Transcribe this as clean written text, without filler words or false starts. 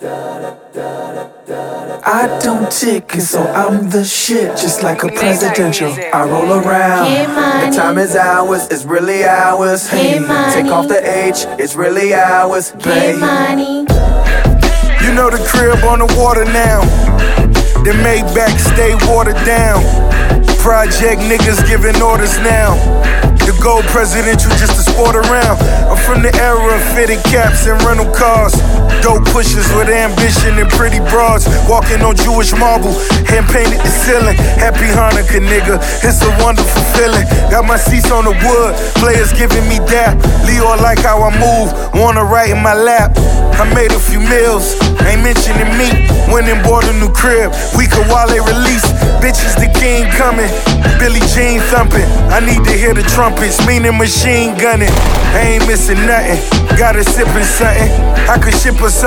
I don't ticket, so I'm the shit, just like a presidential. I roll around. The time is ours, it's really ours. Hey, take off the H, it's really ours. Play. You know the crib on the water now. The Maybach stay watered down. Project niggas giving orders now. The gold presidential just to sport around. I'm from the era of fitted caps and rental cars. Dope pushers with ambition and pretty broads. Walking on Jewish marble, hand painted the ceiling. Happy Hanukkah, nigga, it's a wonderful feeling. Got my seats on the wood, players giving me dap. Leo like how I move, wanna write in my lap. I made a few meals, ain't mentioning me. Went and bought a new crib, we could Wale release. Bitches the king coming, Billie Jean thumping. I need to hear the trumpets, meaning machine gunning. I ain't missing nothing, got her sipping something. I could ship her something.